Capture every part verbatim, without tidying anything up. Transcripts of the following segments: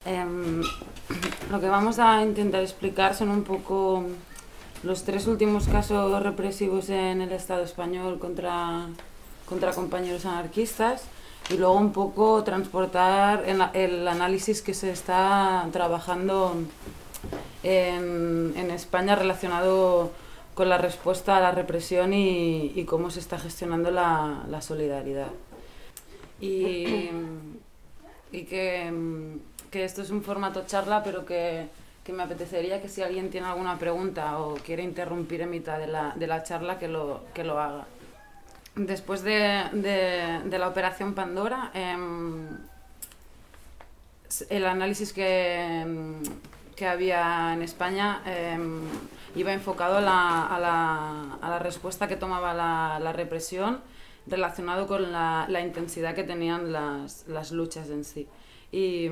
Em, lo que vamos a intentar explicar son un poco los tres últimos casos represivos en el Estado español contra, contra compañeros anarquistas y luego un poco transportar en la, el análisis que se está trabajando en, en España relacionado con la respuesta a la represión y, y cómo se está gestionando la, la solidaridad. Y, y que, que esto es un formato charla, pero que, que me apetecería que si alguien tiene alguna pregunta o quiere interrumpir en mitad de la, de la charla, que lo, que lo haga. Después de, de, de la operación Pandora, eh, el análisis que, que había en España eh, iba enfocado a la, a, la, a la respuesta que tomaba la, la represión relacionado con la, la intensidad que tenían las, las luchas en sí. Y,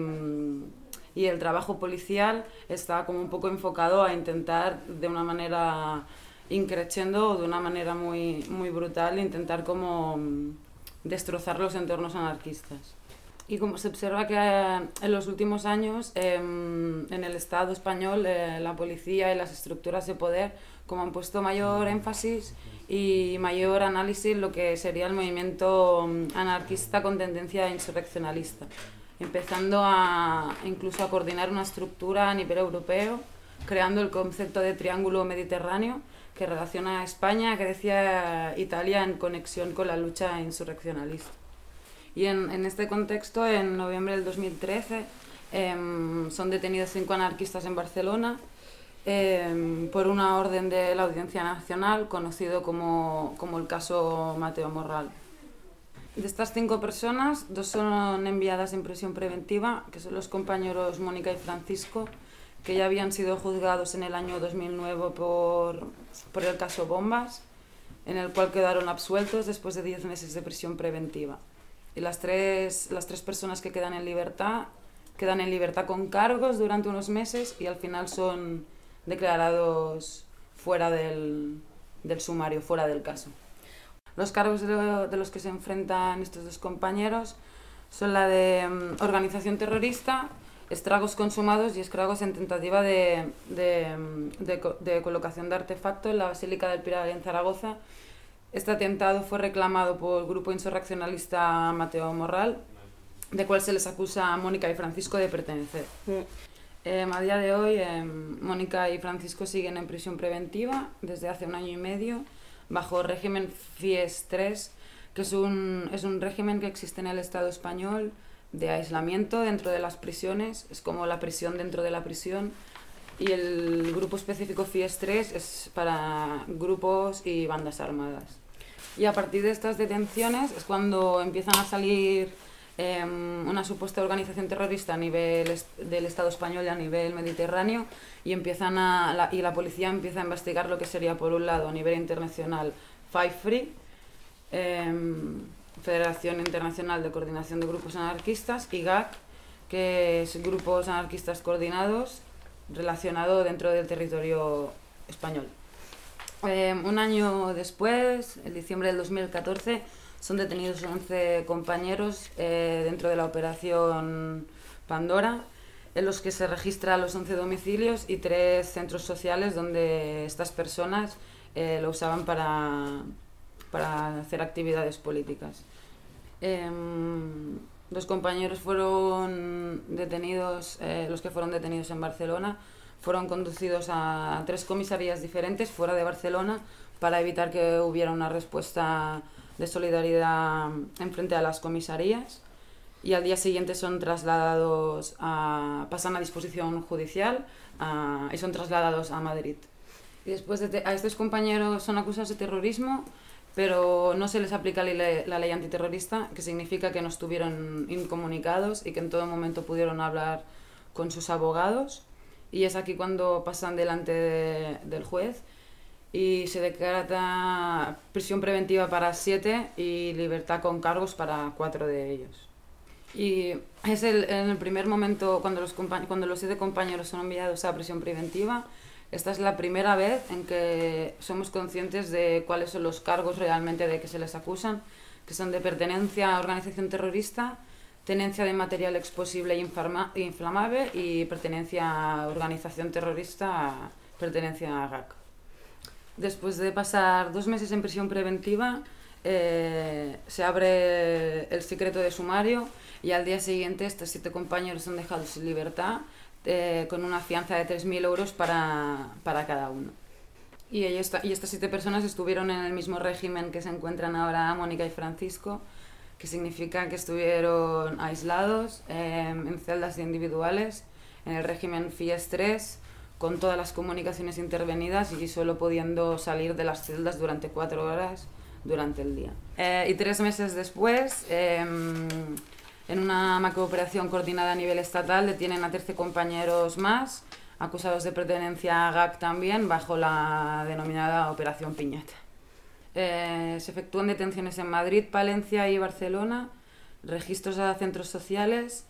y el trabajo policial estaba como un poco enfocado a intentar de una manera increciendo o de una manera muy, muy brutal intentar como destrozar los entornos anarquistas. Y como se observa que eh, en los últimos años eh, en el Estado español eh, la policía y las estructuras de poder como han puesto mayor énfasis y mayor análisis en lo que sería el movimiento anarquista con tendencia insurreccionalista, empezando a incluso a coordinar una estructura a nivel europeo, creando el concepto de triángulo mediterráneo que relaciona a España, Grecia e Italia en conexión con la lucha insurreccionalista. Y en, en este contexto, en noviembre del dos mil trece, eh, son detenidos cinco anarquistas en Barcelona eh, por una orden de la Audiencia Nacional, conocido como, como el caso Mateo Morral. De estas cinco personas, dos son enviadas en prisión preventiva, que son los compañeros Mónica y Francisco, que ya habían sido juzgados en el año dos mil nueve por, por el caso Bombas, en el cual quedaron absueltos después de diez meses de prisión preventiva. Y las tres, las tres personas que quedan en libertad, quedan en libertad con cargos durante unos meses y al final son declarados fuera del, del sumario, fuera del caso. Los cargos de, lo, de los que se enfrentan estos dos compañeros son la de um, organización terrorista, estragos consumados y estragos en tentativa de, de, de, de colocación de artefacto en la Basílica del Pilar en Zaragoza. Este atentado fue reclamado por el grupo insurreccionalista Mateo Morral, de cual se les acusa a Mónica y Francisco de pertenecer. Eh, a día de hoy, eh, Mónica y Francisco siguen en prisión preventiva desde hace un año y medio, bajo el régimen FIES tres, que es un, es un régimen que existe en el Estado español de aislamiento dentro de las prisiones, es como la prisión dentro de la prisión, y el grupo específico FIES tres es para grupos y bandas armadas. Y a partir de estas detenciones es cuando empiezan a salir eh, una supuesta organización terrorista a nivel est del Estado español y a nivel mediterráneo y, empiezan a, la, y la policía empieza a investigar lo que sería, por un lado, a nivel internacional, Five Free, eh, Federación Internacional de Coordinación de Grupos Anarquistas, y G A C, que es Grupos Anarquistas Coordinados, relacionado dentro del territorio español. Eh, un año después, en diciembre del dos mil catorce, son detenidos once compañeros eh, dentro de la operación Pandora, en los que se registran los once domicilios y tres centros sociales donde estas personas eh, lo usaban para, para hacer actividades políticas. Eh, los compañeros fueron detenidos, eh, los que fueron detenidos en Barcelona, fueron conducidos a tres comisarías diferentes fuera de Barcelona para evitar que hubiera una respuesta de solidaridad en frente a las comisarías, y al día siguiente son trasladados a, pasan a disposición judicial a, y son trasladados a Madrid. Y después de te, a estos compañeros son acusados de terrorismo, pero no se les aplica la ley, la ley antiterrorista, que significa que no estuvieron incomunicados y que en todo momento pudieron hablar con sus abogados. Y es aquí cuando pasan delante de, del juez y se declara prisión preventiva para siete y libertad con cargos para cuatro de ellos. Y es el, en el primer momento, cuando los, cuando los siete compañeros son enviados a prisión preventiva, esta es la primera vez en que somos conscientes de cuáles son los cargos realmente de que se les acusan, que son de pertenencia a organización terrorista, tenencia de material explosible e inflamable y pertenencia a organización terrorista, pertenencia a G A C. Después de pasar dos meses en prisión preventiva, eh, se abre el secreto de sumario y al día siguiente estos siete compañeros son dejados sin libertad eh, con una fianza de tres mil euros para, para cada uno. Y, esta, y estas siete personas estuvieron en el mismo régimen que se encuentran ahora Mónica y Francisco, que significa que estuvieron aislados eh, en celdas individuales, en el régimen F I E S tres, con todas las comunicaciones intervenidas y solo pudiendo salir de las celdas durante cuatro horas durante el día. Eh, y tres meses después, eh, en una macrooperación coordinada a nivel estatal, detienen a trece compañeros más, acusados de pertenencia a G A C también, bajo la denominada Operación Piñata. Eh, se efectúan detenciones en Madrid, Palencia y Barcelona, registros a centros sociales,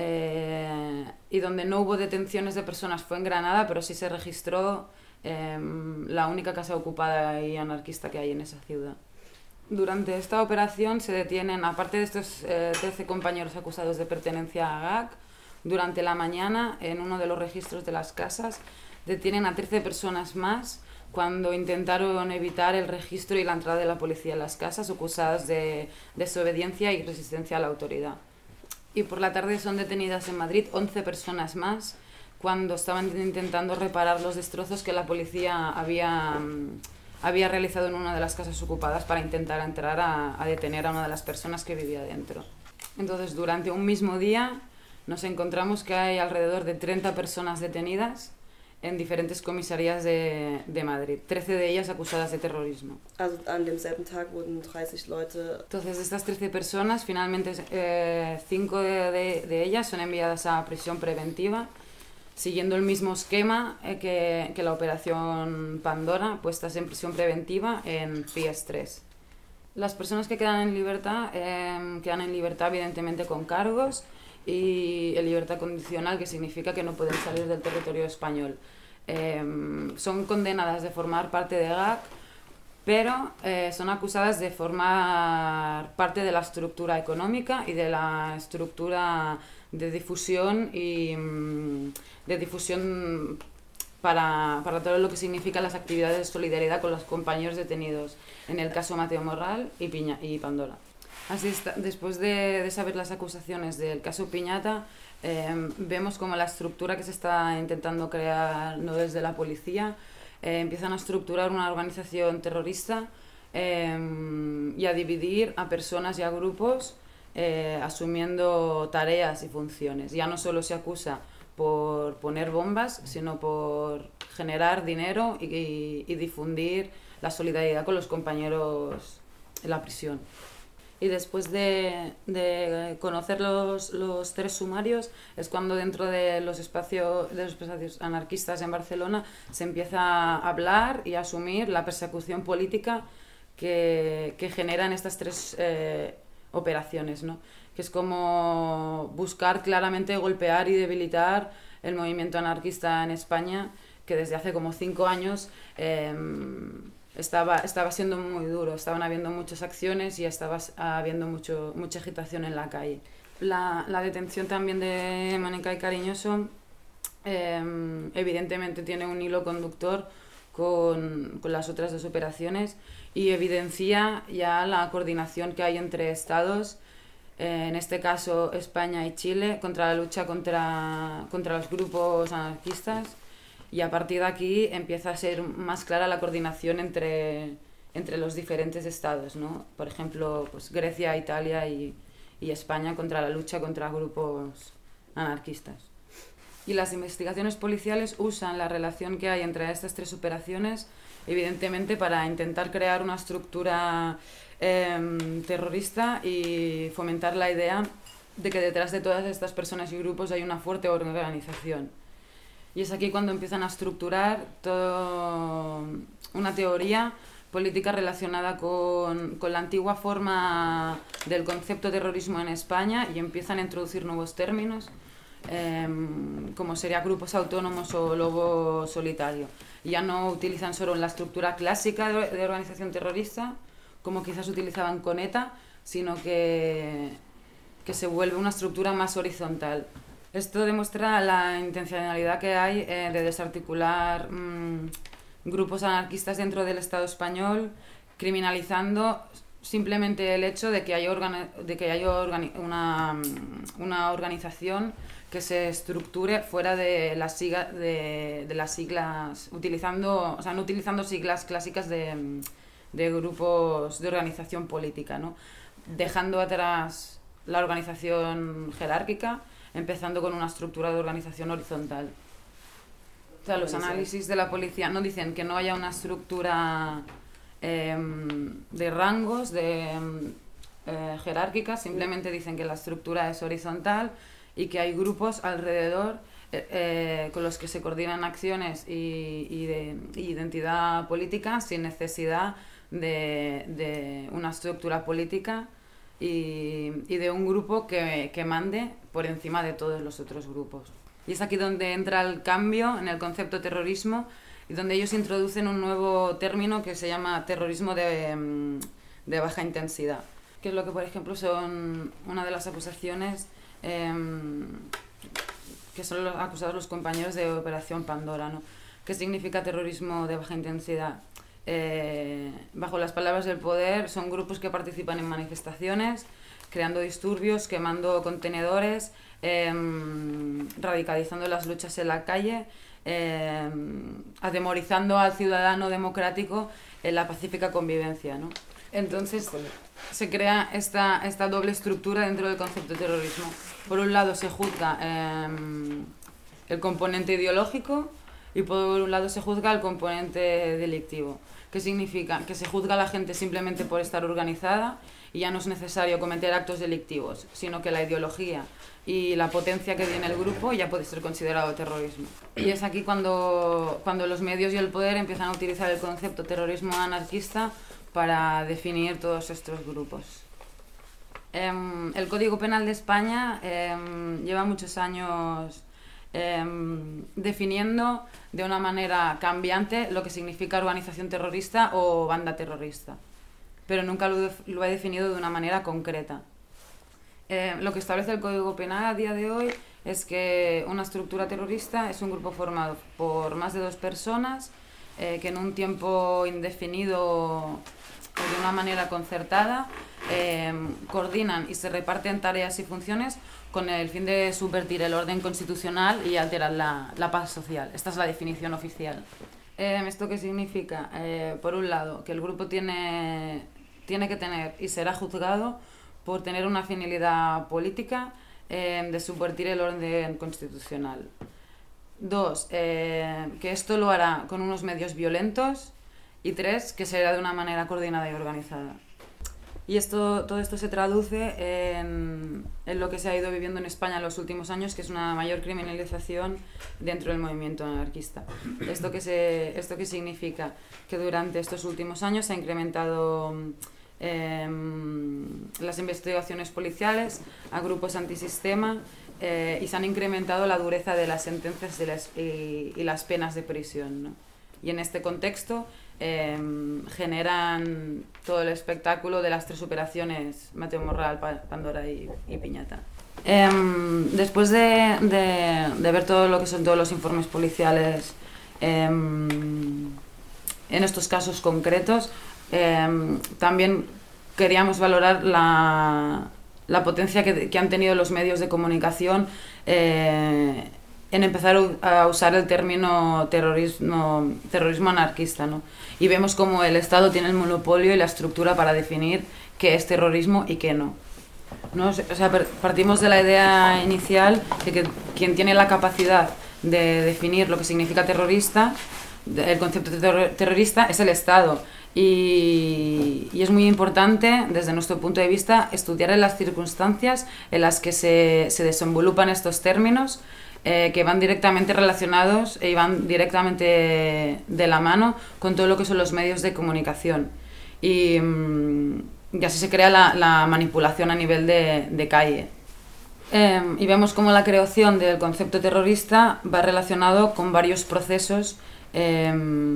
eh, y donde no hubo detenciones de personas fue en Granada, pero sí se registró eh, la única casa ocupada y anarquista que hay en esa ciudad. Durante esta operación se detienen, aparte de estos eh, trece compañeros acusados de pertenencia a G A C, durante la mañana, en uno de los registros de las casas, detienen a trece personas más cuando intentaron evitar el registro y la entrada de la policía en las casas, acusadas de desobediencia y resistencia a la autoridad. Y por la tarde son detenidas en Madrid once personas más cuando estaban intentando reparar los destrozos que la policía había, había realizado en una de las casas ocupadas para intentar entrar a, a detener a una de las personas que vivía dentro. Entonces, durante un mismo día nos encontramos que hay alrededor de treinta personas detenidas en diferentes comisarías de, de Madrid, trece de ellas acusadas de terrorismo. Also an demselben Tag wurden dreißig Leute... Entonces, de estas trece personas, finalmente eh, cinco de, de, de ellas son enviadas a prisión preventiva, siguiendo el mismo esquema eh, que, que la operación Pandora, puestas en prisión preventiva en F I E S tres. Las personas que quedan en libertad, eh, quedan en libertad evidentemente con cargos, y en libertad condicional, que significa que no pueden salir del territorio español. Eh, son condenadas de formar parte de G A C, pero eh, son acusadas de formar parte de la estructura económica y de la estructura de difusión y de difusión para, para todo lo que significa las actividades de solidaridad con los compañeros detenidos, en el caso Mateo Morral y, Piña, y Pandora. Así está, después de, de saber las acusaciones del caso Piñata, eh, vemos como la estructura que se está intentando crear, no desde la policía, eh, empiezan a estructurar una organización terrorista eh, y a dividir a personas y a grupos eh, asumiendo tareas y funciones. Ya no solo se acusa por poner bombas, sino por generar dinero y, y, y difundir la solidaridad con los compañeros en la prisión. Y después de, de conocer los, los tres sumarios es cuando dentro de los, espacios, de los espacios anarquistas en Barcelona se empieza a hablar y a asumir la persecución política que, que generan estas tres eh, operaciones, ¿no? Que es como buscar claramente golpear y debilitar el movimiento anarquista en España, que desde hace como cinco años eh, Estaba, estaba siendo muy duro, estaban habiendo muchas acciones y estaba habiendo mucho, mucha agitación en la calle. La, la detención también de Mónica y Cariñoso eh, evidentemente tiene un hilo conductor con, con las otras dos operaciones y evidencia ya la coordinación que hay entre estados, eh, en este caso España y Chile, contra la lucha contra, contra los grupos anarquistas. Y a partir de aquí empieza a ser más clara la coordinación entre, entre los diferentes estados, ¿no? Por ejemplo, pues Grecia, Italia y, y España contra la lucha contra grupos anarquistas. Y las investigaciones policiales usan la relación que hay entre estas tres operaciones, evidentemente, para intentar crear una estructura eh, terrorista y fomentar la idea de que detrás de todas estas personas y grupos hay una fuerte organización. Y es aquí cuando empiezan a estructurar toda una teoría política relacionada con, con la antigua forma del concepto terrorismo en España y empiezan a introducir nuevos términos, eh, como sería grupos autónomos o lobo solitario. Ya no utilizan solo la estructura clásica de, de organización terrorista, como quizás utilizaban con ETA, sino que, que se vuelve una estructura más horizontal. Esto demuestra la intencionalidad que hay eh, de desarticular mmm, grupos anarquistas dentro del Estado español, criminalizando simplemente el hecho de que haya, de que haya una, una organización que se estructure fuera de las, sigla, de, de las siglas, utilizando, o sea, no utilizando siglas clásicas de, de grupos de organización política, ¿no? Dejando atrás la organización jerárquica, empezando con una estructura de organización horizontal. O sea, los análisis de la policía no dicen que no haya una estructura eh, de rangos, de eh, jerárquicas, simplemente dicen que la estructura es horizontal y que hay grupos alrededor eh, eh, con los que se coordinan acciones y, y de y identidad política sin necesidad de, de una estructura política y, y de un grupo que, que mande por encima de todos los otros grupos. Y es aquí donde entra el cambio en el concepto terrorismo y donde ellos introducen un nuevo término que se llama terrorismo de, de baja intensidad, que es lo que, por ejemplo, son una de las acusaciones eh, que son los acusados los compañeros de Operación Pandora, ¿no? ¿Qué significa terrorismo de baja intensidad? Eh, bajo las palabras del poder, son grupos que participan en manifestaciones, creando disturbios, quemando contenedores, eh, radicalizando las luchas en la calle, eh, atemorizando al ciudadano democrático en la pacífica convivencia, ¿no? Entonces se crea esta, esta doble estructura dentro del concepto de terrorismo. Por un lado se juzga eh, el componente ideológico y por un lado se juzga el componente delictivo. ¿Qué significa? Que se juzga a la gente simplemente por estar organizada y ya no es necesario cometer actos delictivos, sino que la ideología y la potencia que tiene el grupo ya puede ser considerado terrorismo. Y es aquí cuando, cuando los medios y el poder empiezan a utilizar el concepto terrorismo anarquista para definir todos estos grupos. Eh, el Código Penal de España eh, lleva muchos años eh, definiendo de una manera cambiante lo que significa organización terrorista o banda terrorista, pero nunca lo, lo ha definido de una manera concreta. Eh, lo que establece el Código Penal a día de hoy es que una estructura terrorista es un grupo formado por más de dos personas eh, que en un tiempo indefinido de una manera concertada eh, coordinan y se reparten tareas y funciones con el fin de subvertir el orden constitucional y alterar la, la paz social. Esta es la definición oficial. Eh, ¿Esto qué significa? Eh, por un lado, que el grupo tiene, tiene que tener y será juzgado por tener una finalidad política eh, de subvertir el orden constitucional. Dos, eh, que esto lo hará con unos medios violentos. Y tres, que será de una manera coordinada y organizada. Y esto, todo esto se traduce en, en lo que se ha ido viviendo en España en los últimos años, que es una mayor criminalización dentro del movimiento anarquista. ¿Esto qué, se, esto qué significa? Que durante estos últimos años se ha incrementado eh, las investigaciones policiales a grupos antisistema eh, y se han incrementado la dureza de las sentencias y las, y, y las penas de prisión, ¿no? Y en este contexto eh, generan todo el espectáculo de las tres operaciones Mateo Morral, Pandora y, y Piñata. Eh, después de, de, de ver todo lo que son todos los informes policiales eh, en estos casos concretos, eh, también queríamos valorar la, la potencia que, que han tenido los medios de comunicación eh, en empezar a usar el término terrorismo, terrorismo anarquista, ¿no? Y vemos como el Estado tiene el monopolio y la estructura para definir qué es terrorismo y qué no, ¿no? O sea, partimos de la idea inicial de que quien tiene la capacidad de definir lo que significa terrorista, el concepto de terrorista, es el Estado. Y, y es muy importante, desde nuestro punto de vista, estudiar en las circunstancias en las que se, se desenvolupan estos términos, Eh, que van directamente relacionados y van directamente de la mano con todo lo que son los medios de comunicación. Y, y así se crea la, la manipulación a nivel de, de calle. Eh, y vemos cómo la creación del concepto terrorista va relacionado con varios procesos eh,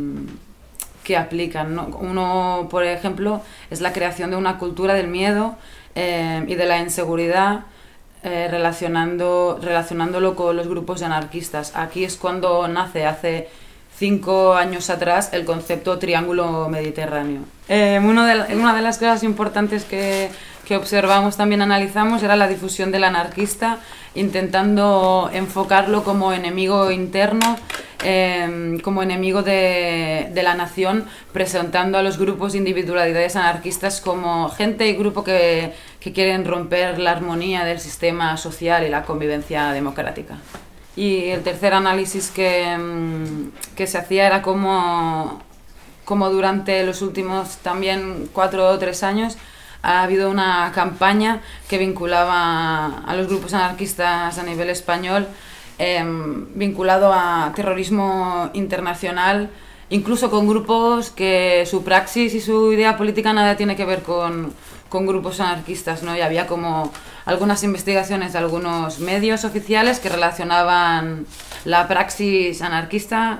que aplican, ¿no? Uno, por ejemplo, es la creación de una cultura del miedo eh, y de la inseguridad eh, relacionando, relacionándolo con los grupos anarquistas. Aquí es cuando nace, hace cinco años atrás, el concepto triángulo mediterráneo. Eh, uno de la, una de las cosas importantes que, que observamos, también analizamos, era la difusión del anarquista, intentando enfocarlo como enemigo interno, eh, como enemigo de, de la nación, presentando a los grupos individualidades anarquistas como gente y grupo que, que quieren romper la armonía del sistema social y la convivencia democrática. Y el tercer análisis que, que se hacía era como, como durante los últimos también cuatro o tres años ha habido una campaña que vinculaba a los grupos anarquistas a nivel español, eh, vinculado a terrorismo internacional, incluso con grupos que su praxis y su idea política nada tiene que ver con, con grupos anarquistas, ¿no? Y había como algunas investigaciones de algunos medios oficiales que relacionaban la praxis anarquista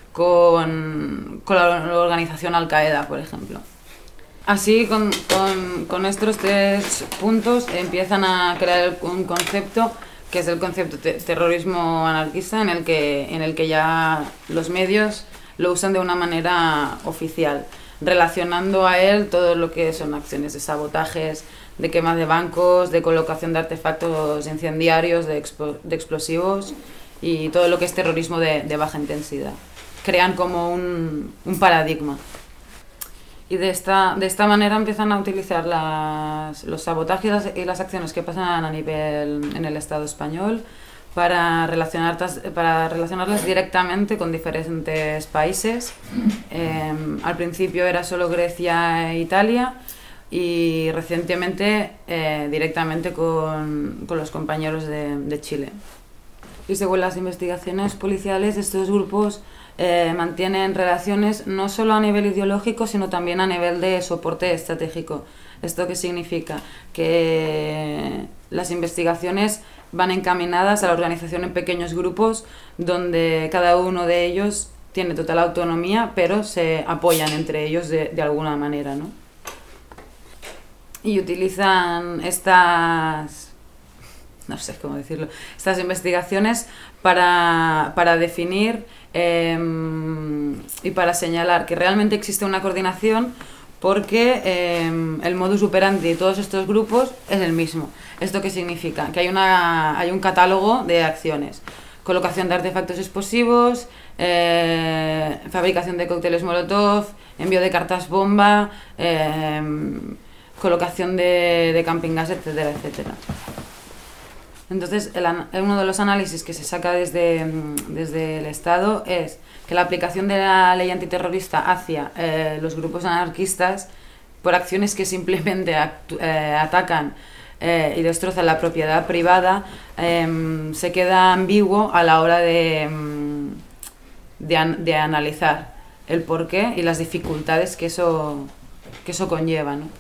con, con la organización Al-Qaeda, por ejemplo. Así, con, con, con estos tres puntos empiezan a crear un concepto que es el concepto de terrorismo anarquista, en el que, en el que ya los medios lo usan de una manera oficial, relacionando a él todo lo que son acciones de sabotajes, de quema de bancos, de colocación de artefactos incendiarios, de, expo, de explosivos y todo lo que es terrorismo de, de baja intensidad. Crean como un, un paradigma. Y de esta, de esta manera empiezan a utilizar las, los sabotajes y las, y las acciones que pasan a nivel en el Estado español para, relacionar, para relacionarlas directamente con diferentes países. Eh, al principio era solo Grecia e Italia y recientemente eh, directamente con, con los compañeros de, de Chile. Y según las investigaciones policiales, estos grupos Eh, mantienen relaciones no solo a nivel ideológico, sino también a nivel de soporte estratégico. ¿Esto qué significa? Que las investigaciones van encaminadas a la organización en pequeños grupos donde cada uno de ellos tiene total autonomía, pero se apoyan entre ellos de, de alguna manera, ¿no? Y utilizan estas, no sé cómo decirlo, estas investigaciones para, para definir Eh, y para señalar que realmente existe una coordinación, porque eh, el modus operandi de todos estos grupos es el mismo. ¿Esto qué significa? Que hay, una, hay un catálogo de acciones: colocación de artefactos explosivos, eh, fabricación de cócteles molotov, envío de cartas bomba, eh, colocación de, de camping gas, etcétera, etcétera. Entonces, el, uno de los análisis que se saca desde, desde el Estado es que la aplicación de la ley antiterrorista hacia eh, los grupos anarquistas por acciones que simplemente actu, eh, atacan eh, y destrozan la propiedad privada eh, se queda ambiguo a la hora de, de, de analizar el porqué y las dificultades que eso, que eso conlleva, ¿no?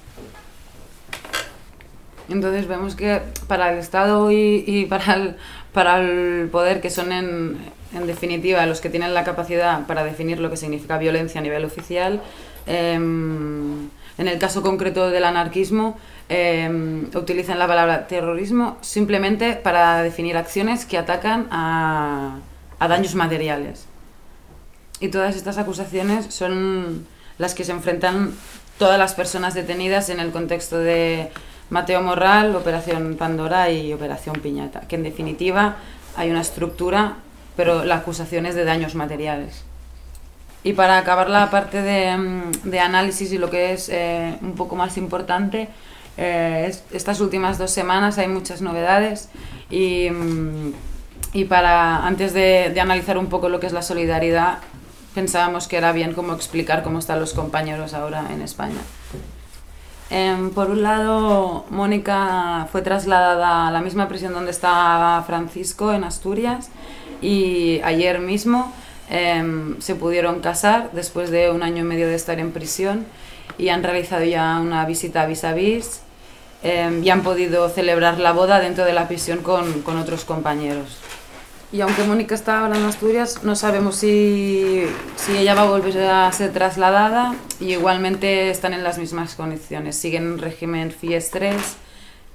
Entonces vemos que para el Estado y, y para, el, para el poder, que son en, en definitiva los que tienen la capacidad para definir lo que significa violencia a nivel oficial, eh, en el caso concreto del anarquismo, eh, utilizan la palabra terrorismo simplemente para definir acciones que atacan a, a daños materiales. Y todas estas acusaciones son las que se enfrentan todas las personas detenidas en el contexto de Mateo Morral, Operación Pandora y Operación Piñata, que en definitiva hay una estructura, pero la acusación es de daños materiales. Y para acabar la parte de, de análisis y lo que es eh, un poco más importante, eh, es, estas últimas dos semanas hay muchas novedades y, y para, antes de, de analizar un poco lo que es la solidaridad, pensábamos que era bien como explicar cómo están los compañeros ahora en España. Eh, por un lado, Mónica fue trasladada a la misma prisión donde estaba Francisco, en Asturias, y ayer mismo eh, se pudieron casar después de un año y medio de estar en prisión y han realizado ya una visita vis a vis eh, y han podido celebrar la boda dentro de la prisión con, con otros compañeros. Y aunque Mónica está ahora en Asturias, no sabemos si, si ella va a volver a ser trasladada, y igualmente están en las mismas condiciones. Siguen en régimen F I E S tres,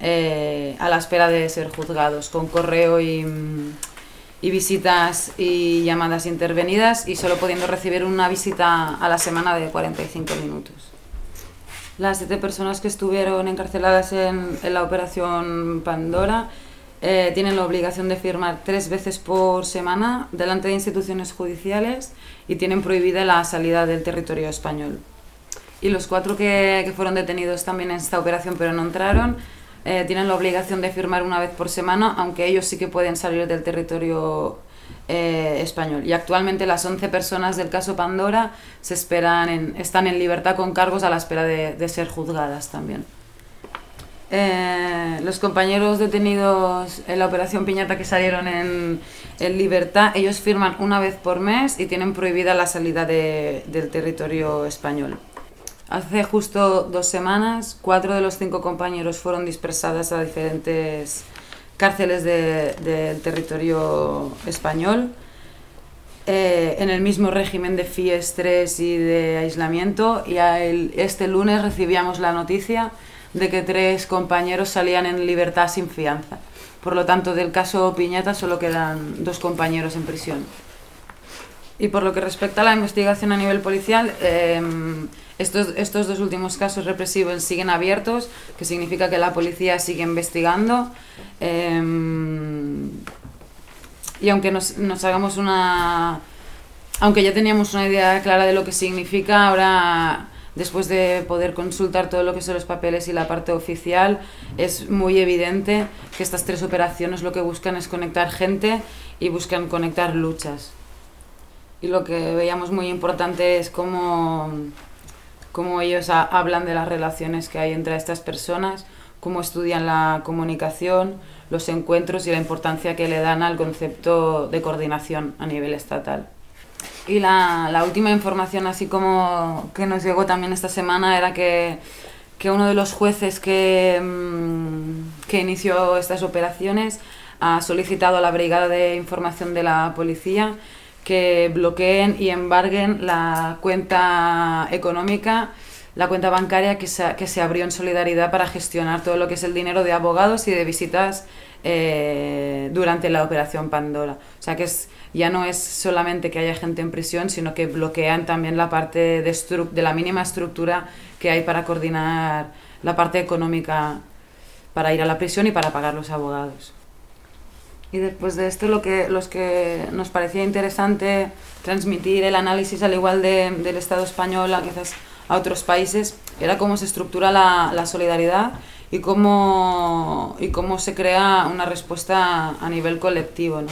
eh, a la espera de ser juzgados, con correo y, y visitas y llamadas intervenidas, y solo pudiendo recibir una visita a la semana de cuarenta y cinco minutos. Las siete personas que estuvieron encarceladas en, en la operación Pandora eh, tienen la obligación de firmar tres veces por semana delante de instituciones judiciales y tienen prohibida la salida del territorio español. Y los cuatro que, que fueron detenidos también en esta operación pero no entraron, eh, tienen la obligación de firmar una vez por semana, aunque ellos sí que pueden salir del territorio eh, español. Y actualmente las once personas del caso Pandora se esperan en, están en libertad con cargos a la espera de, de ser juzgadas también. Eh, los compañeros detenidos en la operación Piñata que salieron en, en libertad, ellos firman una vez por mes y tienen prohibida la salida de, del territorio español. Hace justo dos semanas, cuatro de los cinco compañeros fueron dispersadas a diferentes cárceles de, del territorio español, eh, en el mismo régimen de F I E, estrés y de aislamiento, y el, este lunes recibíamos la noticia de que tres compañeros salían en libertad sin fianza. Por lo tanto, del caso Piñata solo quedan dos compañeros en prisión. Y por lo que respecta a la investigación a nivel policial, eh, estos, estos dos últimos casos represivos siguen abiertos, que significa que la policía sigue investigando. Eh, y aunque nos, nos hagamos una... Aunque ya teníamos una idea clara de lo que significa, ahora, después de poder consultar todo lo que son los papeles y la parte oficial, es muy evidente que estas tres operaciones lo que buscan es conectar gente y buscan conectar luchas. Y lo que veíamos muy importante es cómo, cómo ellos a, hablan de las relaciones que hay entre estas personas, cómo estudian la comunicación, los encuentros y la importancia que le dan al concepto de coordinación a nivel estatal. Y la, la última información así como que nos llegó también esta semana era que, que uno de los jueces que, que inició estas operaciones ha solicitado a la Brigada de Información de la Policía que bloqueen y embarguen la cuenta económica, la cuenta bancaria que se, que se abrió en solidaridad para gestionar todo lo que es el dinero de abogados y de visitas eh, durante la operación Pandora. O sea que es, ya no es solamente que haya gente en prisión, sino que bloquean también la parte de, estru- de la mínima estructura que hay para coordinar la parte económica para ir a la prisión y para pagar los abogados. Y después de esto, lo que, los que nos parecía interesante transmitir el análisis, al igual de, del Estado español a quizás a otros países, era cómo se estructura la, la solidaridad y cómo, y cómo se crea una respuesta a nivel colectivo, ¿no?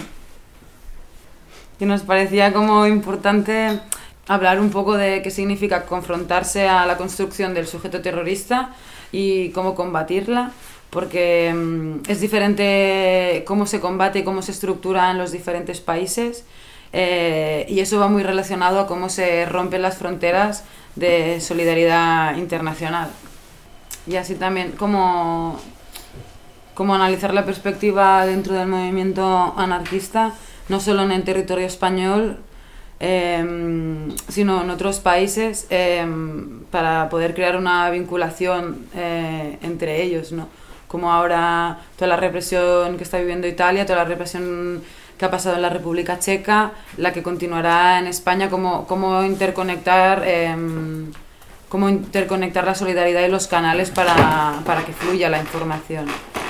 Y nos parecía como importante hablar un poco de qué significa confrontarse a la construcción del sujeto terrorista y cómo combatirla, porque um, es diferente cómo se combate y cómo se estructura en los diferentes países, eh, y eso va muy relacionado a cómo se rompen las fronteras de solidaridad internacional. Y así también cómo, cómo analizar la perspectiva dentro del movimiento anarquista, no solo en el territorio español, eh, sino en otros países, eh, para poder crear una vinculación eh, entre ellos, ¿no? Como ahora toda la represión que está viviendo Italia, toda la represión que ha pasado en la República Checa, la que continuará en España, cómo, cómo interconectar eh, cómo interconectar la solidaridad y los canales para, para que fluya la información.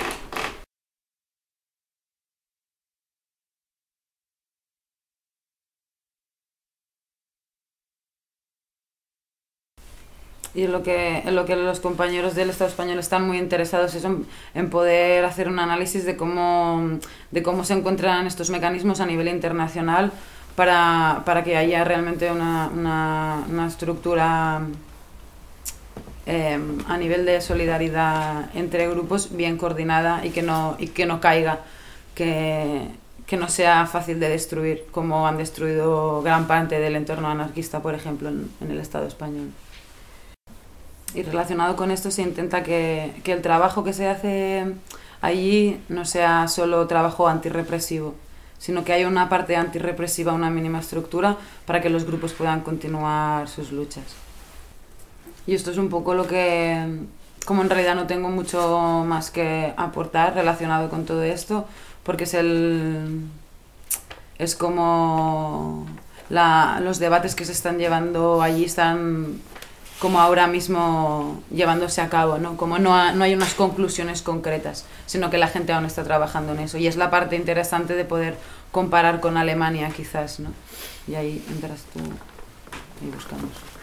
Y en lo que, en lo que los compañeros del Estado español están muy interesados es en, en poder hacer un análisis de cómo, de cómo se encuentran estos mecanismos a nivel internacional para, para que haya realmente una, una, una estructura eh, a nivel de solidaridad entre grupos bien coordinada y que no, y que no caiga, que, que no sea fácil de destruir, como han destruido gran parte del entorno anarquista, por ejemplo, en, en el Estado español. Y relacionado con esto se intenta que, que el trabajo que se hace allí no sea solo trabajo antirrepresivo, sino que haya una parte antirrepresiva, una mínima estructura, para que los grupos puedan continuar sus luchas. Y esto es un poco lo que, como en realidad no tengo mucho más que aportar relacionado con todo esto, porque es el... es como... La, los debates que se están llevando allí están como ahora mismo llevándose a cabo, ¿no? Como no, ha, no hay unas conclusiones concretas, sino que la gente aún está trabajando en eso. Y es la parte interesante de poder comparar con Alemania, quizás, ¿no? Y ahí entras tú y buscamos.